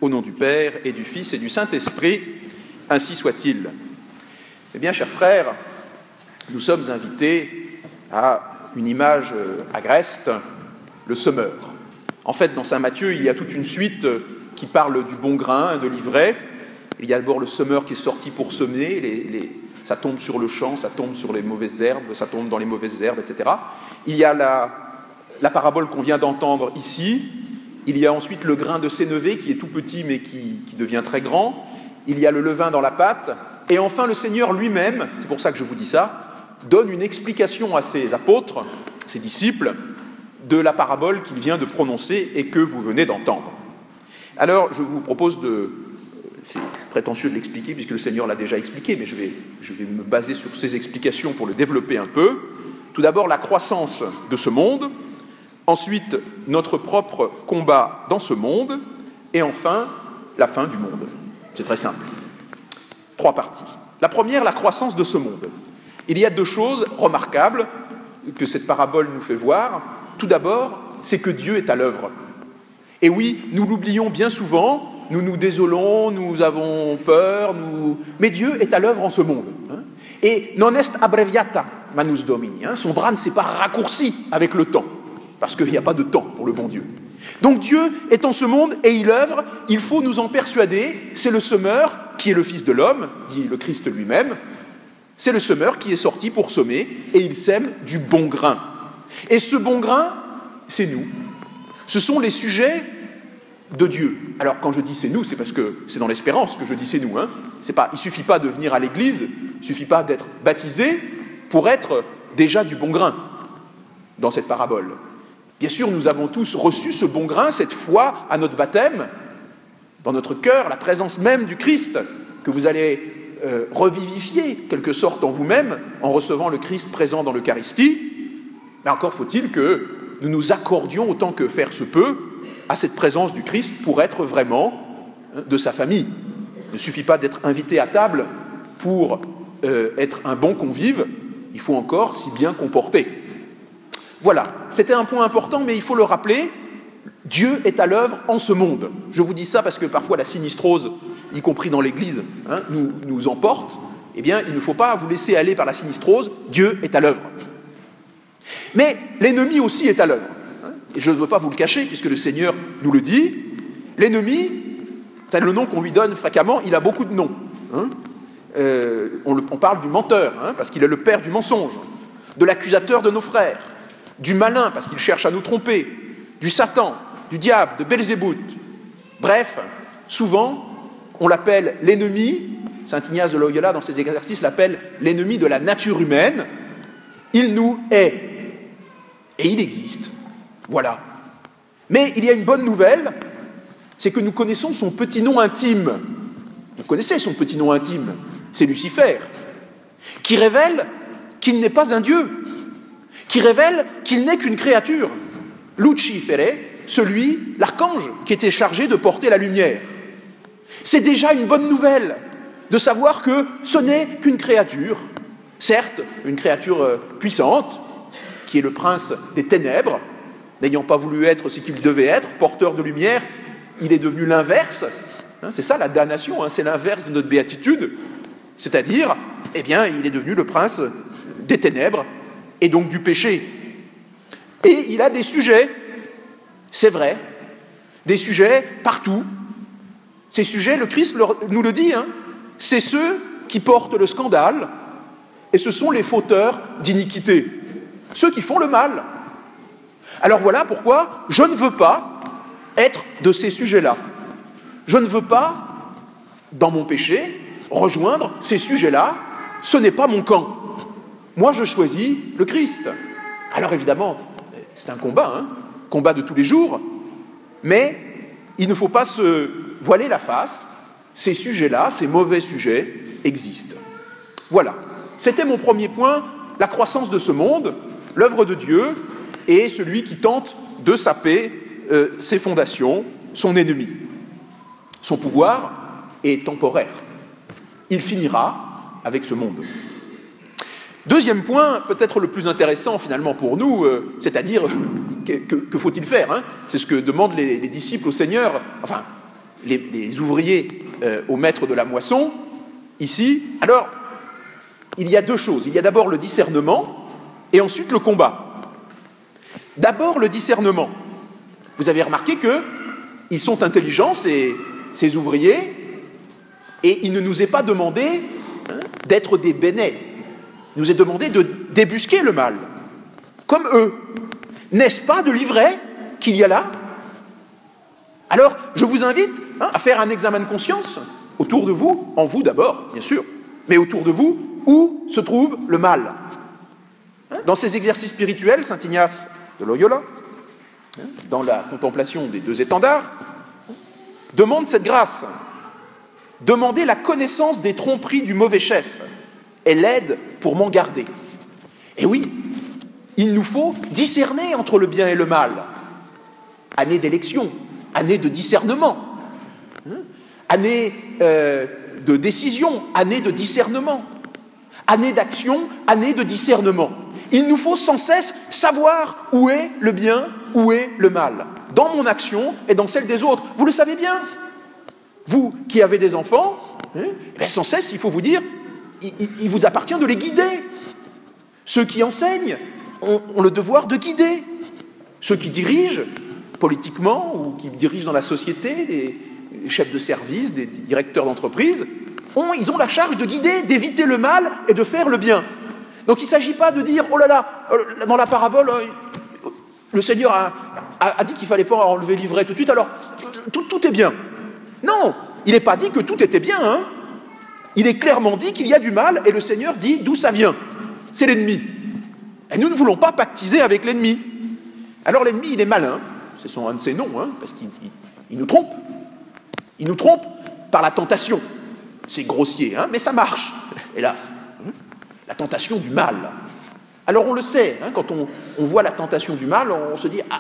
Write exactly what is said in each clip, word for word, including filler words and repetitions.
Au nom du Père et du Fils et du Saint-Esprit, ainsi soit-il. Eh bien, chers frères, nous sommes invités à une image agreste, le semeur. En fait, dans saint Matthieu, il y a toute une suite qui parle du bon grain, de l'ivraie. Il y a d'abord le semeur qui est sorti pour semer, les, les, ça tombe sur le champ, ça tombe sur les mauvaises herbes, ça tombe dans les mauvaises herbes, et cetera. Il y a la, la parabole qu'on vient d'entendre ici. Il y a ensuite le grain de sénévé qui est tout petit mais qui, qui devient très grand. Il y a le levain dans la pâte. Et enfin, le Seigneur lui-même, c'est pour ça que je vous dis ça, donne une explication à ses apôtres, ses disciples, de la parabole qu'il vient de prononcer et que vous venez d'entendre. Alors, je vous propose de... C'est prétentieux de l'expliquer puisque le Seigneur l'a déjà expliqué, mais je vais, je vais me baser sur ces explications pour le développer un peu. Tout d'abord, la croissance de ce monde. Ensuite, notre propre combat dans ce monde. Et enfin, la fin du monde. C'est très simple. Trois parties. La première, la croissance de ce monde. Il y a deux choses remarquables que cette parabole nous fait voir. Tout d'abord, c'est que Dieu est à l'œuvre. Et oui, nous l'oublions bien souvent, nous nous désolons, nous avons peur, nous... mais Dieu est à l'œuvre en ce monde. Et non est abbreviata manus domini. Son bras ne s'est pas raccourci avec le temps. Parce qu'il n'y a pas de temps pour le bon Dieu. Donc Dieu est en ce monde et il œuvre, il faut nous en persuader, c'est le semeur qui est le Fils de l'homme, dit le Christ lui-même, c'est le semeur qui est sorti pour semer et il sème du bon grain. Et ce bon grain, c'est nous. Ce sont les sujets de Dieu. Alors quand je dis c'est nous, c'est parce que c'est dans l'espérance que je dis c'est nous. Hein. C'est pas, il ne suffit pas de venir à l'église, il ne suffit pas d'être baptisé pour être déjà du bon grain dans cette parabole. Bien sûr, nous avons tous reçu ce bon grain, cette foi à notre baptême, dans notre cœur, la présence même du Christ, que vous allez euh, revivifier, quelque sorte, en vous-même, en recevant le Christ présent dans l'Eucharistie. Mais encore faut-il que nous nous accordions, autant que faire se peut, à cette présence du Christ pour être vraiment hein, de sa famille. Il ne suffit pas d'être invité à table pour euh, être un bon convive, il faut encore s'y bien comporter. Voilà, c'était un point important, mais il faut le rappeler, Dieu est à l'œuvre en ce monde. Je vous dis ça parce que parfois la sinistrose, y compris dans l'Église, hein, nous, nous emporte. Eh bien, il ne faut pas vous laisser aller par la sinistrose, Dieu est à l'œuvre. Mais l'ennemi aussi est à l'œuvre. Hein, et je ne veux pas vous le cacher, puisque le Seigneur nous le dit. L'ennemi, c'est le nom qu'on lui donne fréquemment, il a beaucoup de noms. Hein. Euh, on, le, on parle du menteur, hein, parce qu'il est le père du mensonge, de l'accusateur de nos frères, du malin, parce qu'il cherche à nous tromper, du Satan, du diable, de Belzébuth. Bref, souvent, on l'appelle l'ennemi, saint Ignace de Loyola, dans ses exercices, l'appelle l'ennemi de la nature humaine. Il nous hait. Et il existe. Voilà. Mais il y a une bonne nouvelle, c'est que nous connaissons son petit nom intime. Vous connaissez son petit nom intime, c'est Lucifer, qui révèle qu'il n'est pas un dieu, qui révèle qu'il n'est qu'une créature. Lucifere, celui, l'archange, qui était chargé de porter la lumière. C'est déjà une bonne nouvelle de savoir que ce n'est qu'une créature, certes, une créature puissante, qui est le prince des ténèbres, n'ayant pas voulu être ce qu'il devait être, porteur de lumière, il est devenu l'inverse. Hein, c'est ça la damnation, hein, c'est l'inverse de notre béatitude, c'est-à-dire, eh bien, il est devenu le prince des ténèbres, et donc du péché. Et il a des sujets, c'est vrai, des sujets partout. Ces sujets, le Christ nous le dit, hein, c'est ceux qui portent le scandale, et ce sont les fauteurs d'iniquité, ceux qui font le mal. Alors voilà pourquoi je ne veux pas être de ces sujets-là. Je ne veux pas, dans mon péché, rejoindre ces sujets-là. Ce n'est pas mon camp. Moi, je choisis le Christ. Alors évidemment, c'est un combat, hein, combat de tous les jours, mais il ne faut pas se voiler la face. Ces sujets-là, ces mauvais sujets, existent. Voilà. C'était mon premier point, la croissance de ce monde, l'œuvre de Dieu et celui qui tente de saper euh, ses fondations, son ennemi. Son pouvoir est temporaire. Il finira avec ce monde. Deuxième point, peut-être le plus intéressant finalement pour nous, euh, c'est-à-dire, que, que, que faut-il faire, hein? C'est ce que demandent les, les disciples au Seigneur. Enfin, les, les ouvriers euh, au maître de la moisson, ici. Alors, il y a deux choses. Il y a d'abord le discernement et ensuite le combat. D'abord, le discernement. Vous avez remarqué qu'ils sont intelligents, ces, ces ouvriers, et il ne nous est pas demandé hein, d'être des bénets. Il nous est demandé de débusquer le mal, comme eux. N'est-ce pas de l'ivraie qu'il y a là? Alors, je vous invite hein, à faire un examen de conscience autour de vous, en vous d'abord, bien sûr, mais autour de vous, où se trouve le mal. Hein, dans ces exercices spirituels, saint Ignace de Loyola, hein, dans la contemplation des deux étendards, hein, demande cette grâce. Demandez la connaissance des tromperies du mauvais chef et l'aide pour m'en garder. Et oui, il nous faut discerner entre le bien et le mal. Année d'élection, année de discernement, hein, année euh, de décision, année de discernement, année d'action, année de discernement. Il nous faut sans cesse savoir où est le bien, où est le mal, dans mon action et dans celle des autres. Vous le savez bien. Vous qui avez des enfants, hein, ben sans cesse, il faut vous dire, il, il, il vous appartient de les guider. Ceux qui enseignent ont, ont le devoir de guider. Ceux qui dirigent politiquement ou qui dirigent dans la société, des, des chefs de service, des directeurs d'entreprise, ont, ils ont la charge de guider, d'éviter le mal et de faire le bien. Donc il ne s'agit pas de dire, oh là là, dans la parabole, le Seigneur a, a, a dit qu'il ne fallait pas enlever l'ivraie tout de suite, alors tout, tout est bien. Non, il n'est pas dit que tout était bien. Hein. Il est clairement dit qu'il y a du mal et le Seigneur dit d'où ça vient. C'est l'ennemi. Et nous ne voulons pas pactiser avec l'ennemi. Alors l'ennemi, il est malin. C'est son, un de ses noms, hein, parce qu'il il, il nous trompe. Il nous trompe par la tentation. C'est grossier, hein, mais ça marche, hélas. La tentation du mal. Alors on le sait, hein, quand on, on voit la tentation du mal, on, on se dit ah,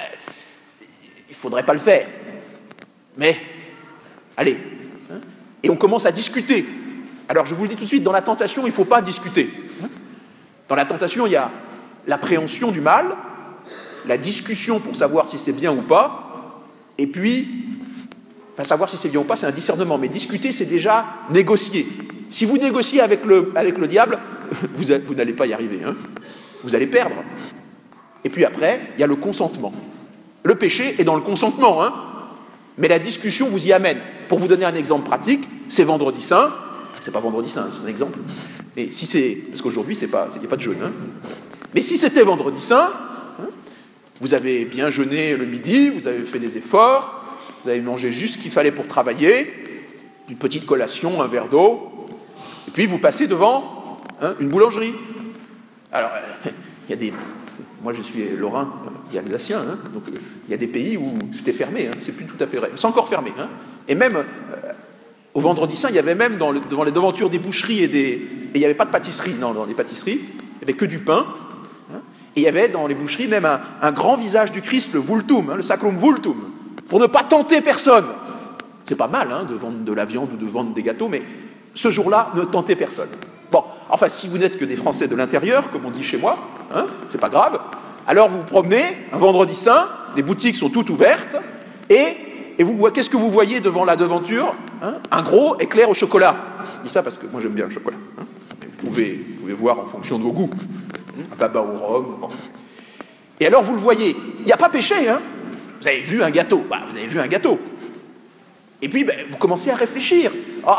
il ne faudrait pas le faire. Mais allez, hein, et on commence à discuter. Alors je vous le dis tout de suite, dans la tentation, il ne faut pas discuter. Dans la tentation, il y a l'appréhension du mal, la discussion pour savoir si c'est bien ou pas, et puis, pas savoir si c'est bien ou pas, c'est un discernement. Mais discuter, c'est déjà négocier. Si vous négociez avec le, avec le diable, vous, vous n'allez pas y arriver. Hein. Vous allez perdre. Et puis après, il y a le consentement. Le péché est dans le consentement, hein. Mais la discussion vous y amène. Pour vous donner un exemple pratique, c'est vendredi saint. C'est pas vendredi saint, c'est un exemple. Mais si c'est, parce qu'aujourd'hui, c'est pas, il n'y a pas de jeûne. Hein. Mais si c'était vendredi saint, hein, vous avez bien jeûné le midi, vous avez fait des efforts, vous avez mangé juste ce qu'il fallait pour travailler, une petite collation, un verre d'eau, et puis vous passez devant hein, une boulangerie. Alors, il euh, y a des... Moi, je suis lorrain, il y a alsacien, hein, donc il euh, y a des pays où c'était fermé, hein, c'est plus tout à fait vrai. C'est encore fermé. Hein. Et même, euh, au vendredi saint, il y avait même dans le, devant les devantures des boucheries et des... Et il n'y avait pas de pâtisserie, non, dans les pâtisseries, il n'y avait que du pain. Hein, et il y avait dans les boucheries même un, un grand visage du Christ, le vultum, hein, le sacrum vultum, pour ne pas tenter personne. C'est pas mal hein, de vendre de la viande ou de vendre des gâteaux, mais ce jour-là, ne tentez personne. Bon, enfin, si vous n'êtes que des Français de l'intérieur, comme on dit chez moi, hein, c'est pas grave, alors vous vous promenez, un vendredi saint, les boutiques sont toutes ouvertes, et, et vous, qu'est-ce que vous voyez devant la devanture hein, un gros éclair au chocolat. Je dis ça parce que moi j'aime bien le chocolat. Hein. Vous, pouvez, vous pouvez voir en fonction de vos goûts. Un baba au rhum. Bon. Et alors vous le voyez, il n'y a pas péché, hein. Vous avez vu un gâteau, bah, vous avez vu un gâteau. Et puis ben, vous commencez à réfléchir. Oh,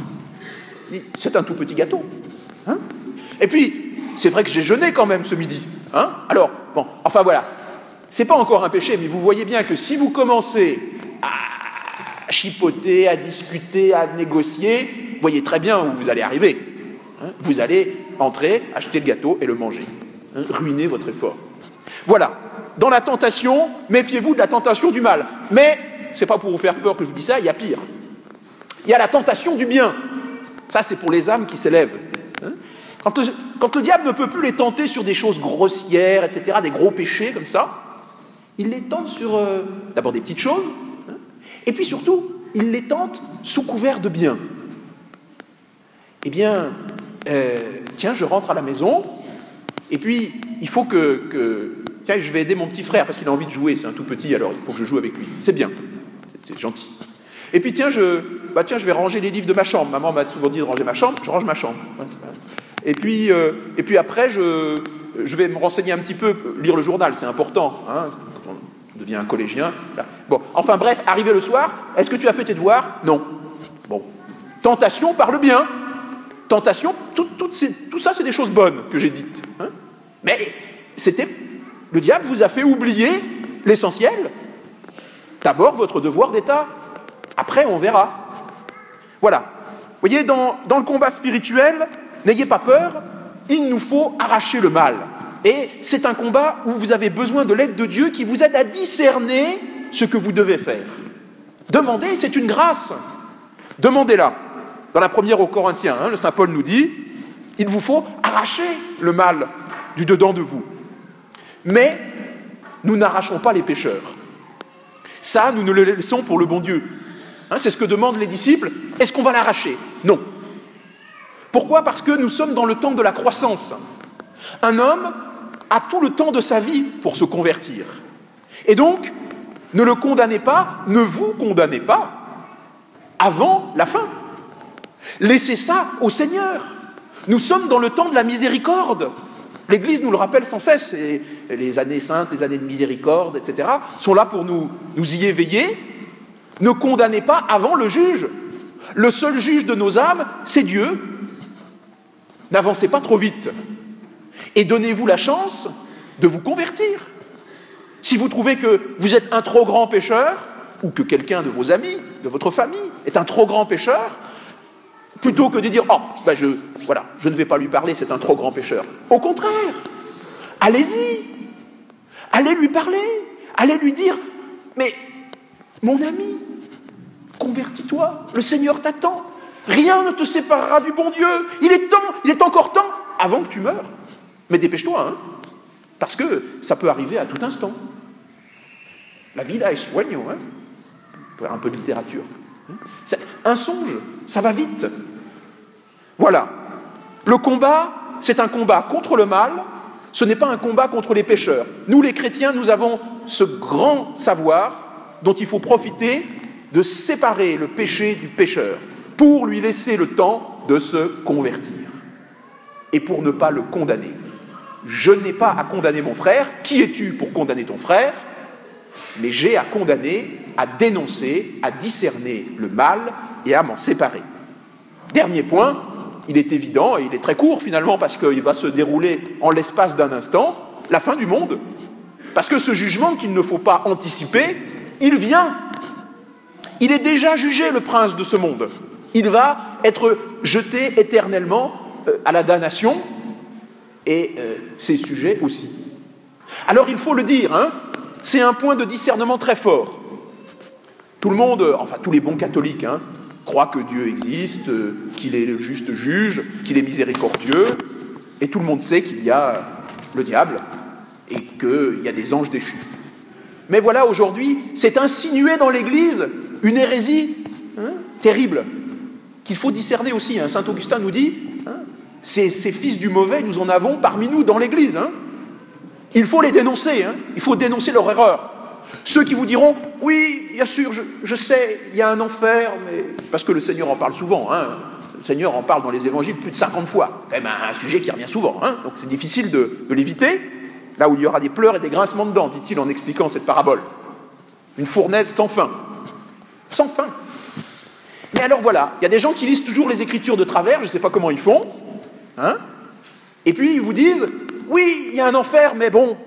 c'est un tout petit gâteau. Hein. Et puis, c'est vrai que j'ai jeûné quand même ce midi. Hein. Alors, bon, enfin voilà. C'est pas encore un péché, mais vous voyez bien que si vous commencez à chipoter, à discuter, à négocier, vous voyez très bien où vous allez arriver. Hein. Vous allez entrer, acheter le gâteau et le manger. Hein. Ruiner votre effort. Voilà. Dans la tentation, méfiez-vous de la tentation du mal. Mais, c'est pas pour vous faire peur que je vous dis ça, il y a pire. Il y a la tentation du bien. Ça, c'est pour les âmes qui s'élèvent. Hein. Quand, le, quand le diable ne peut plus les tenter sur des choses grossières, et cetera, des gros péchés comme ça, il les tente sur, euh, d'abord des petites choses, hein, et puis surtout, il les tente sous couvert de bien. Eh bien, euh, tiens, je rentre à la maison, et puis, il faut que... que tiens, je vais aider mon petit frère, parce qu'il a envie de jouer, c'est un tout petit, alors il faut que je joue avec lui. C'est bien, c'est, c'est gentil. Et puis tiens je, bah, tiens, je vais ranger les livres de ma chambre. Maman m'a souvent dit de ranger ma chambre, je range ma chambre. Et puis, euh, et puis après, je, je vais me renseigner un petit peu, lire le journal, c'est important, hein, quand on devient un collégien. Là. Bon, enfin bref, arrivé le soir, est-ce que tu as fait tes devoirs? Non. Bon. Tentation par le bien. Tentation, tout, tout, tout ça, c'est des choses bonnes que j'ai dites. Hein. Mais c'était, le diable vous a fait oublier l'essentiel. D'abord, votre devoir d'État. Après, on verra. Voilà. Vous voyez, dans, dans le combat spirituel, n'ayez pas peur, il nous faut arracher le mal. Et c'est un combat où vous avez besoin de l'aide de Dieu qui vous aide à discerner ce que vous devez faire. Demandez, c'est une grâce. Demandez-la. Dans la première aux Corinthiens, hein, le Saint Paul nous dit, il vous faut arracher le mal du dedans de vous. Mais nous n'arrachons pas les pécheurs. Ça, nous ne le laissons pour le bon Dieu. Hein, c'est ce que demandent les disciples. Est-ce qu'on va l'arracher? Non. Pourquoi? Parce que nous sommes dans le temps de la croissance. Un homme a tout le temps de sa vie pour se convertir. Et donc, ne le condamnez pas, ne vous condamnez pas avant la fin. Laissez ça au Seigneur. Nous sommes dans le temps de la miséricorde. L'Église nous le rappelle sans cesse. Et les années saintes, les années de miséricorde, et cetera, sont là pour nous, nous y éveiller. Ne condamnez pas avant le juge. Le seul juge de nos âmes, c'est Dieu. N'avancez pas trop vite. Et donnez-vous la chance de vous convertir. Si vous trouvez que vous êtes un trop grand pécheur, ou que quelqu'un de vos amis, de votre famille, est un trop grand pécheur, plutôt que de dire « Oh, ben je, voilà, je ne vais pas lui parler, c'est un trop grand pécheur. » Au contraire, allez-y. Allez lui parler. Allez lui dire « Mais, mon ami, convertis-toi, le Seigneur t'attend. Rien ne te séparera du bon Dieu. Il est temps, il est encore temps, avant que tu meurs. Mais dépêche-toi, hein, parce que ça peut arriver à tout instant. La vida es sueño, hein. On peut faire un peu de littérature. C'est un songe, ça va vite. Voilà. Le combat, c'est un combat contre le mal, ce n'est pas un combat contre les pécheurs. Nous, les chrétiens, nous avons ce grand savoir dont il faut profiter de séparer le péché du pécheur pour lui laisser le temps de se convertir et pour ne pas le condamner. Je n'ai pas à condamner mon frère. Qui es-tu pour condamner ton frère? Mais j'ai à condamner, à dénoncer, à discerner le mal et à m'en séparer. Dernier point, il est évident, et il est très court finalement, parce qu'il va se dérouler en l'espace d'un instant, la fin du monde. Parce que ce jugement qu'il ne faut pas anticiper, il vient. Il est déjà jugé, le prince de ce monde. Il va être jeté éternellement euh, à la damnation, et euh, ses sujets aussi. Alors il faut le dire, hein, c'est un point de discernement très fort. Tout le monde, enfin tous les bons catholiques, hein, croient que Dieu existe, euh, qu'il est le juste juge, qu'il est miséricordieux, et tout le monde sait qu'il y a le diable et qu'il y a des anges déchus. Mais voilà, aujourd'hui, c'est insinué dans l'Église une hérésie hein, terrible, qu'il faut discerner aussi. Hein. Saint Augustin nous dit, hein, ces, ces fils du mauvais, nous en avons parmi nous dans l'Église. Hein. Il faut les dénoncer, hein. Il faut dénoncer leur erreur. Ceux qui vous diront, oui, bien sûr, je, je sais, il y a un enfer, mais... Parce que le Seigneur en parle souvent, hein. Le Seigneur en parle dans les évangiles plus de cinquante fois. C'est quand même un, un sujet qui revient souvent, hein. Donc c'est difficile de, de l'éviter. Là où il y aura des pleurs et des grincements de dents, dit-il en expliquant cette parabole. Une fournaise sans fin. Sans fin. Mais alors voilà, il y a des gens qui lisent toujours les Écritures de travers, je ne sais pas comment ils font, hein, et puis ils vous disent, oui, il y a un enfer, mais bon,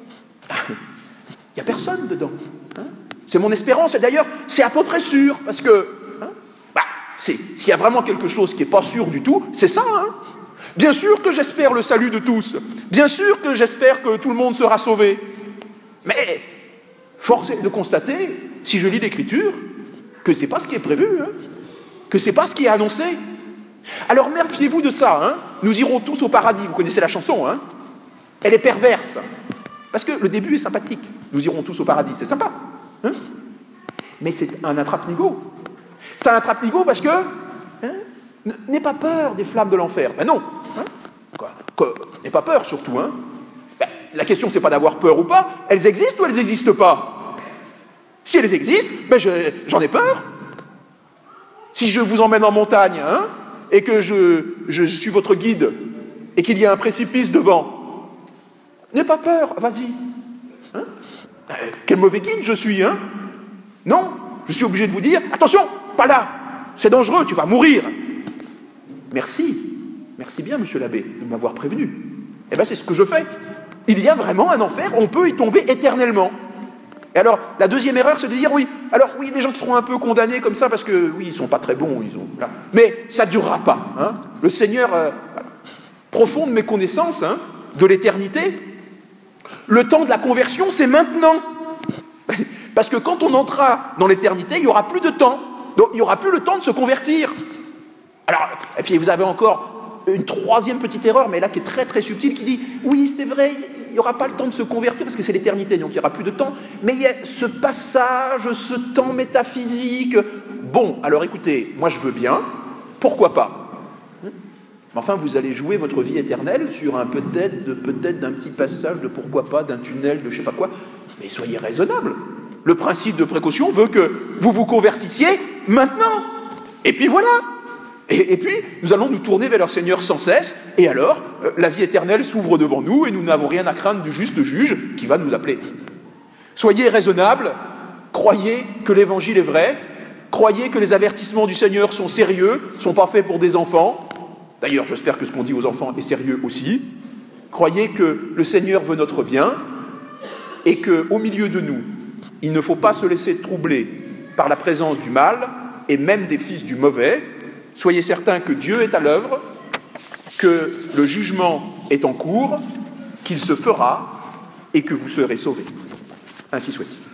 il n'y a personne dedans. Hein, c'est mon espérance, et d'ailleurs, c'est à peu près sûr, parce que, hein, bah, c'est, s'il y a vraiment quelque chose qui n'est pas sûr du tout, c'est ça, hein. Bien sûr que j'espère le salut de tous, bien sûr que j'espère que tout le monde sera sauvé, mais force est de constater, si je lis l'Écriture, que ce n'est pas ce qui est prévu, hein, que ce n'est pas ce qui est annoncé. Alors méfiez-vous de ça, hein. Nous irons tous au paradis, vous connaissez la chanson, hein. Elle est perverse, parce que le début est sympathique, nous irons tous au paradis, c'est sympa, hein. Mais c'est un attrape-nigo. C'est un attrape-nigo parce que, hein, n'aie pas peur des flammes de l'enfer. Ben non, hein. Quoi, quoi, n'aie pas peur surtout, hein. Ben, la question c'est pas d'avoir peur ou pas, elles existent ou elles n'existent pas? Si elles existent, ben je, j'en ai peur. Si je vous emmène en montagne, hein, et que je, je suis votre guide, et qu'il y a un précipice devant, n'aie pas peur, vas-y. Hein? Quel mauvais guide je suis, hein? Non, je suis obligé de vous dire, attention, pas là, c'est dangereux, tu vas mourir. Merci, merci bien, monsieur l'abbé, de m'avoir prévenu. Eh bien, c'est ce que je fais. Il y a vraiment un enfer, on peut y tomber éternellement. Et alors, la deuxième erreur, c'est de dire, oui, alors, oui, des gens qui seront un peu condamnés comme ça, parce que, oui, ils ne sont pas très bons, ils ont... Là. Mais ça ne durera pas. Hein. Le Seigneur, euh, profonde méconnaissance hein, de l'éternité, le temps de la conversion, c'est maintenant. Parce que quand on entrera dans l'éternité, il n'y aura plus de temps. Donc, il n'y aura plus le temps de se convertir. Alors, et puis, vous avez encore une troisième petite erreur, mais là, qui est très, très subtile, qui dit, oui, c'est vrai, il n'y aura pas le temps de se convertir, parce que c'est l'éternité, donc il n'y aura plus de temps, mais il y a ce passage, ce temps métaphysique. Bon, alors écoutez, moi je veux bien, pourquoi pas? Mais enfin, vous allez jouer votre vie éternelle sur un peut-être, de, peut-être d'un petit passage, de pourquoi pas, d'un tunnel, de je sais pas quoi, mais soyez raisonnable. Le principe de précaution veut que vous vous convertissiez maintenant. Et puis voilà. Et, et puis, nous allons nous tourner vers leur Seigneur sans cesse, et alors, euh, la vie éternelle s'ouvre devant nous, et nous n'avons rien à craindre du juste juge qui va nous appeler. Soyez raisonnables, croyez que l'Évangile est vrai, croyez que les avertissements du Seigneur sont sérieux, ne sont pas faits pour des enfants. D'ailleurs, j'espère que ce qu'on dit aux enfants est sérieux aussi. Croyez que le Seigneur veut notre bien, et qu'au milieu de nous, il ne faut pas se laisser troubler par la présence du mal, et même des fils du mauvais. Soyez certains que Dieu est à l'œuvre, que le jugement est en cours, qu'il se fera et que vous serez sauvés. Ainsi soit-il.